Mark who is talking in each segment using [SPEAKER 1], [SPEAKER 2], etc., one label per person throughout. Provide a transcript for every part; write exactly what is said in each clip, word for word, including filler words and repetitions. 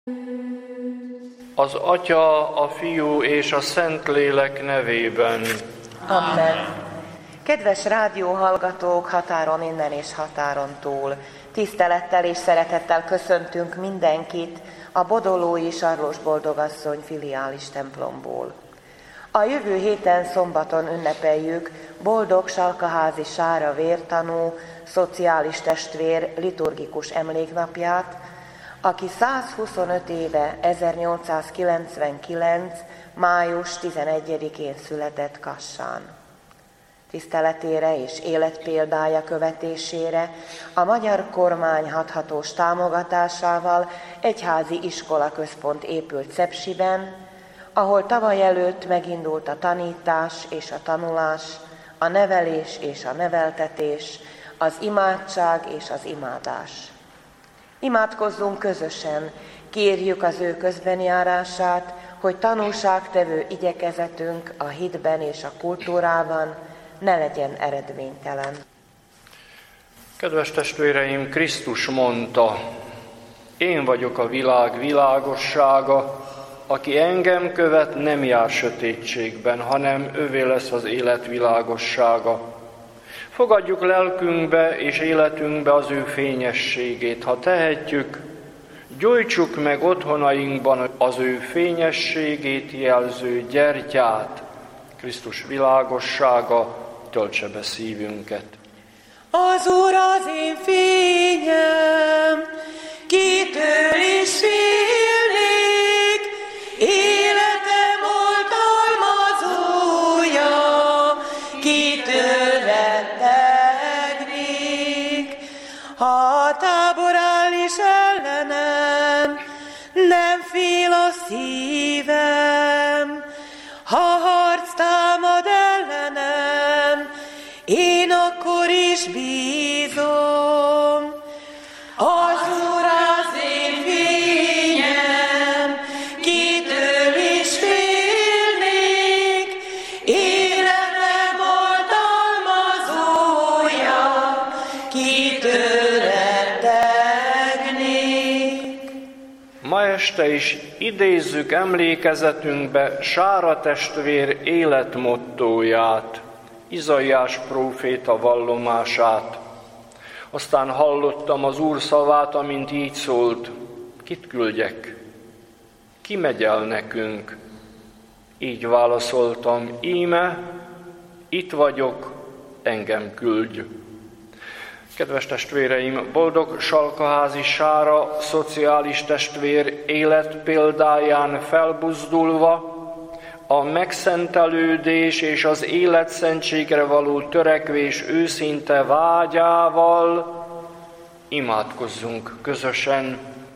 [SPEAKER 1] Az Atya, a Fiú és a Szentlélek nevében.
[SPEAKER 2] Amen. Kedves rádióhallgatók határon innen és határon túl, tisztelettel és szeretettel köszöntünk mindenkit a Bodolói Sarlós Boldogasszony filiális templomból. A jövő héten szombaton ünnepeljük Boldog Salkaházi Sára vértanú, szociális testvér liturgikus emléknapját, aki százhuszonöt éve ezernyolcszázkilencvenkilenc. május tizenegyedikén született Kassán. Tiszteletére és életpéldája követésére a magyar kormány hathatós támogatásával egyházi iskolaközpont épült Szepsiben, ahol tavaly előtt megindult a tanítás és a tanulás, a nevelés és a neveltetés, az imádság és az imádás. Imádkozzunk közösen, kérjük az ő közbenjárását, hogy tanúságtevő igyekezetünk a hitben és a kultúrában ne legyen eredménytelen.
[SPEAKER 1] Kedves testvéreim, Krisztus mondta, én vagyok a világ világossága, aki engem követ, nem jár sötétségben, hanem övé lesz az élet világossága. Fogadjuk lelkünkbe és életünkbe az ő fényességét, ha tehetjük, gyújtsuk meg otthonainkban az ő fényességét jelző gyertyát. Krisztus világossága töltse be szívünket.
[SPEAKER 3] Az Úr az én fényem, kitől is félnék, életem oltalmazója, kitől rettegnék. Ha a tábor áll is ellenem, nem fél a szívem. Ha harc támad ellenem, én akkor is bízom. Az Úr az én fényem, kitől is félnék, életem oltalmazója, kitől rettegnék.
[SPEAKER 1] Ma este is idézzük emlékezetünkbe Sára testvér életmottóját, Izaiás próféta vallomását. Aztán hallottam az Úr szavát, amint így szólt, kit küldjek? Ki megy el nekünk? Így válaszoltam, íme, itt vagyok, engem küldj. Kedves testvéreim, Boldog Salkaházi Sára szociális testvér életpéldáján felbuzdulva, a megszentelődés és az életszentségre való törekvés őszinte vágyával imádkozzunk közösen.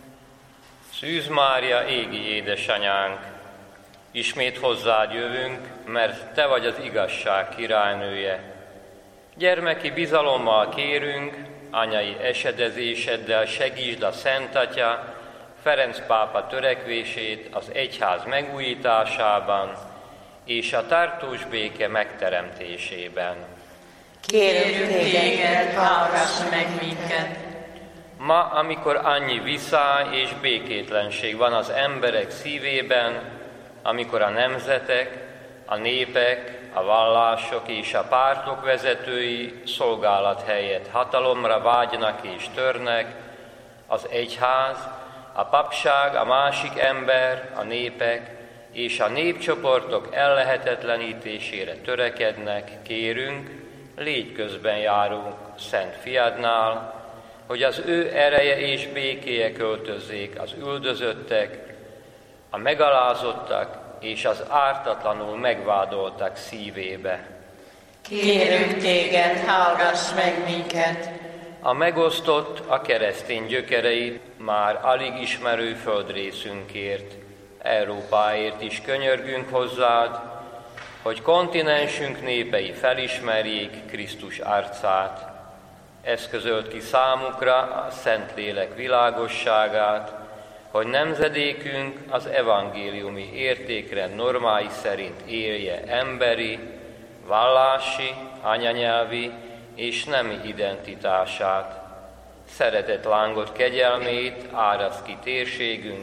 [SPEAKER 4] Szűz Mária, égi édesanyánk, ismét hozzád jövünk, mert te vagy az igazság királynője. Gyermeki bizalommal kérünk, anyai esedezéseddel segítsd a Szent Atya, Ferenc pápa törekvését az egyház megújításában és a tartós béke megteremtésében.
[SPEAKER 3] Kérünk téged, hallgass meg minket!
[SPEAKER 4] Ma, amikor annyi viszály és békétlenség van az emberek szívében, amikor a nemzetek, a népek, a vallások és a pártok vezetői szolgálat helyett hatalomra vágynak és törnek, az egyház, a papság, a másik ember, a népek és a népcsoportok ellehetetlenítésére törekednek, kérünk, légy közben járunk Szent Fiadnál, hogy az ő ereje és békéje költözzék az üldözöttek, a megalázottak és az ártatlanul megvádoltak szívébe.
[SPEAKER 3] Kérünk téged, hallgass meg minket!
[SPEAKER 4] A megosztott, a keresztény gyökereit már alig ismerő földrészünkért, Európáért is könyörgünk hozzád, hogy kontinensünk népei felismerjék Krisztus arcát. Ez közölt ki számukra a Szentlélek világosságát, hogy nemzedékünk az evangéliumi értékrend normái szerint élje emberi, vallási, anyanyelvi és nemi identitását. Szeretet lángot kegyelmét árasz ki térségünk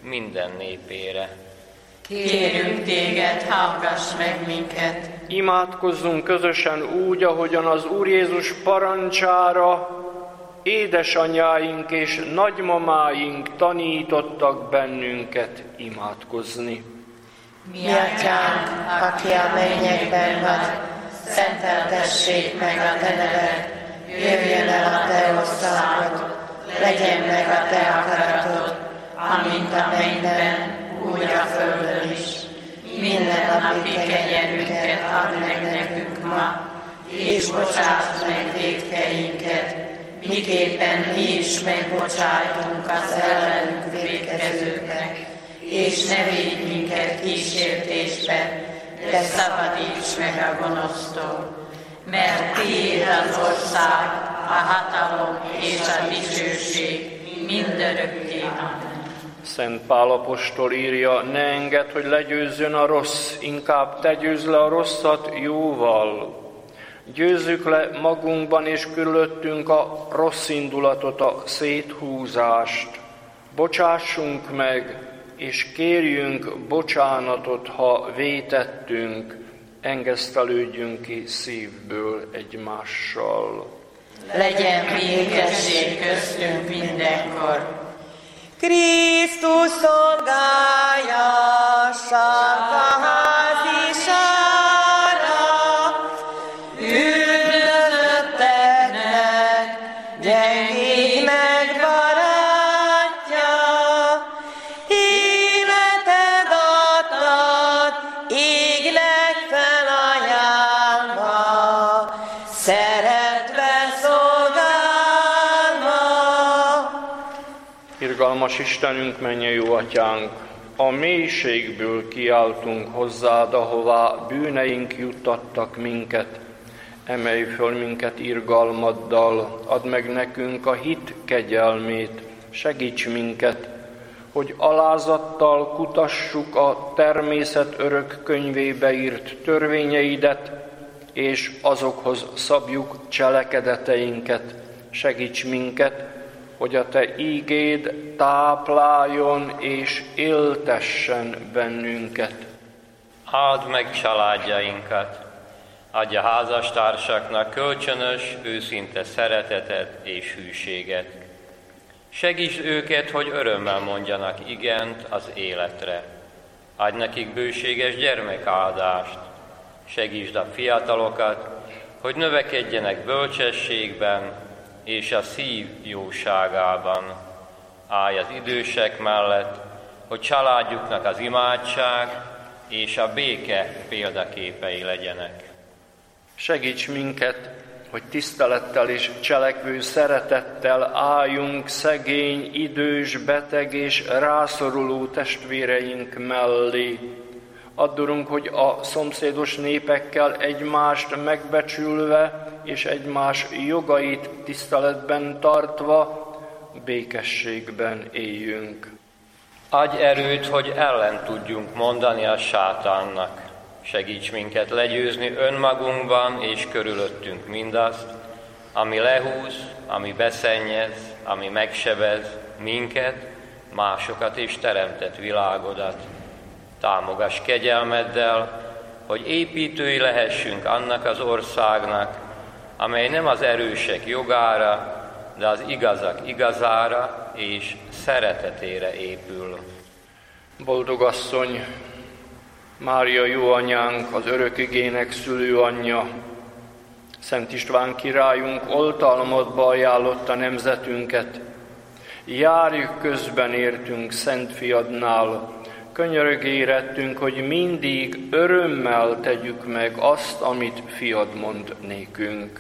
[SPEAKER 4] minden népére.
[SPEAKER 5] Kérünk téged, hallgass meg minket!
[SPEAKER 1] Imádkozzunk közösen úgy, ahogyan az Úr Jézus parancsára édesanyáink és nagymamáink tanítottak bennünket imádkozni.
[SPEAKER 2] Mi atyánk, aki a mennyekben vagy, szenteltessék meg a te neved, jöjjön el a te országod, legyen meg a te akaratod, amint a mennyben, úgy a földön is. Minden napi kenyerünket add meg nekünk ma, és bocsáss meg vétkeinket, miképpen mi is megbocsájtunk az ellenünk vétkezőknek, és ne védj minket kísértésbe, de szabadíts meg a gonosztól. Mert tiéd az ország, a hatalom és a dicsőség mindörökké. Amen.
[SPEAKER 1] Szent Pál apostol írja, ne engedd, hogy legyőzzön a rossz, inkább te győzd le a rosszat jóval. Győzzük le magunkban és körülöttünk a rossz indulatot, a széthúzást. Bocsássunk meg, és kérjünk bocsánatot, ha vétettünk, engesztelődjünk ki szívből egymással.
[SPEAKER 5] Legyen békesség köztünk mindenkor.
[SPEAKER 3] Krisztus szolgálja sarka házisára, üldözötteknek gyengék meg barátja, életed adtad, égnek felajánlva, szeretve szolgálva.
[SPEAKER 1] Irgalmas Istenünk, mennyei jó atyánk, a mélységből kiáltunk hozzád, ahová bűneink juttattak minket. Emelj föl minket irgalmaddal, add meg nekünk a hit kegyelmét, segíts minket, hogy alázattal kutassuk a természet örök könyvébe írt törvényeidet, és azokhoz szabjuk cselekedeteinket. Segíts minket, hogy a te ígéd tápláljon és éltessen bennünket.
[SPEAKER 4] Áld meg családjainkat, adj a házastársaknak kölcsönös, őszinte szeretetet és hűséget. Segítsd őket, hogy örömmel mondjanak igent az életre. Adj nekik bőséges gyermekáldást. Segítsd a fiatalokat, hogy növekedjenek bölcsességben és a szív jóságában. Állj az idősek mellett, hogy családjuknak az imádság és a béke példaképei legyenek.
[SPEAKER 1] Segíts minket, hogy tisztelettel és cselekvő szeretettel álljunk szegény, idős, beteg és rászoruló testvéreink mellé. Add, Urunk, hogy a szomszédos népekkel egymást megbecsülve és egymás jogait tiszteletben tartva békességben éljünk.
[SPEAKER 4] Adj erőt, hogy ellen tudjunk mondani a sátánnak. Segíts minket legyőzni önmagunkban és körülöttünk mindazt, ami lehúz, ami beszennyez, ami megsebez minket, másokat és teremtett világodat. Támogass kegyelmeddel, hogy építői lehessünk annak az országnak, amely nem az erősek jogára, de az igazak igazára és szeretetére épül.
[SPEAKER 1] Boldog asszony, Mária jó anyánk, az örök igének szülő anyja, Szent István királyunk oltalmadba ajánlotta nemzetünket. Járj közben értünk Szent Fiadnál, könyörög érettünk, hogy mindig örömmel tegyük meg azt, amit Fiad mond nékünk.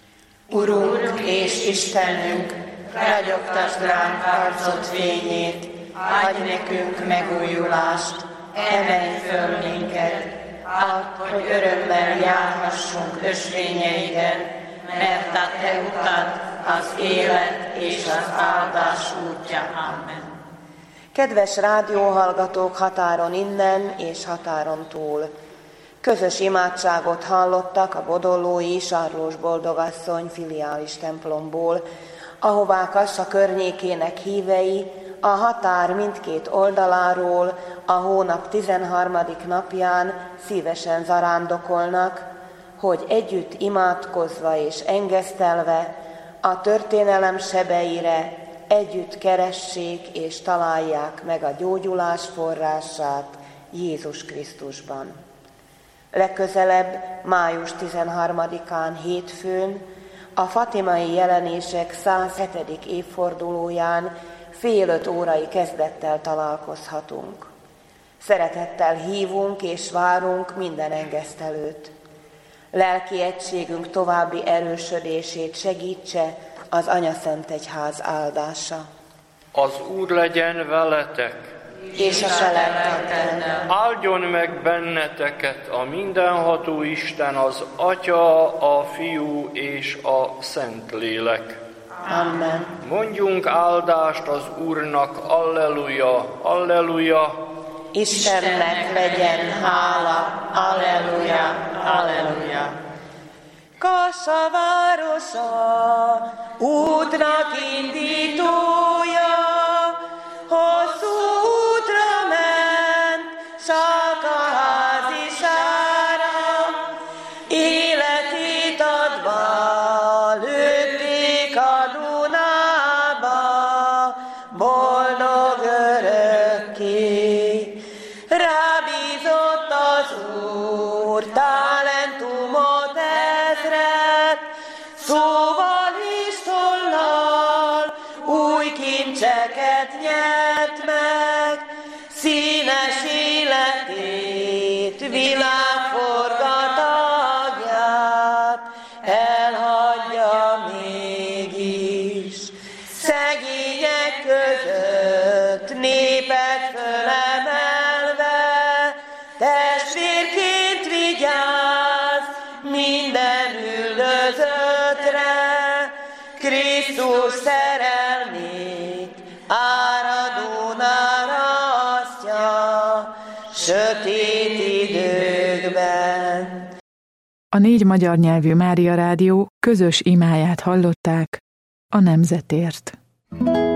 [SPEAKER 2] Urunk és Istenünk, ragyogtasd ránk arcod fényét, adj nekünk megújulást, emelj föl minket, add, hogy örömmel járhassunk ösvényeiden, mert a te utad az élet és az áldás útja. Amen.
[SPEAKER 3] Kedves rádióhallgatók határon innen és határon túl! Közös imádságot hallottak a bodolói Sarlós Boldogasszony filiális templomból, ahová Kassa környékének hívei
[SPEAKER 2] a határ mindkét oldaláról a hónap tizenharmadik napján szívesen zarándokolnak, hogy együtt imádkozva és engesztelve a történelem sebeire együtt keressék és találják meg a gyógyulás forrását Jézus Krisztusban. Legközelebb, május tizenharmadikán hétfőn, a fatimai jelenések száz hetedik évfordulóján fél öt órai kezdettel találkozhatunk. Szeretettel hívunk és várunk minden engesztelőt. Lelki egységünk további erősödését segítse az Anyaszentegyház áldása.
[SPEAKER 1] Az Úr legyen veletek,
[SPEAKER 2] és a se lelkeddel.
[SPEAKER 1] Áldjon meg benneteket a mindenható Isten, az Atya, a Fiú és a Szentlélek.
[SPEAKER 2] Amen.
[SPEAKER 1] Mondjunk áldást az Úrnak, alleluja, alleluja.
[SPEAKER 2] Istennek legyen hála, alleluja, alleluja.
[SPEAKER 3] Kassa városa, útnak indítója, hosszú útra ment, Salkaházisára, életét adva, lőtték a Dunába, boldog örökké. Rábízott az Úr talentumot ezret, szóval és tollal új kincseket nyert meg, színes életét, világforgatagját elhagyja mégis. Szegények között népek fölemelve, testvérként vigyázz minden üldözöttre, Krisztus szerelmét áradón árasztja sötét időkben.
[SPEAKER 6] A négy magyar nyelvű Mária Rádió közös imáját hallották a nemzetért.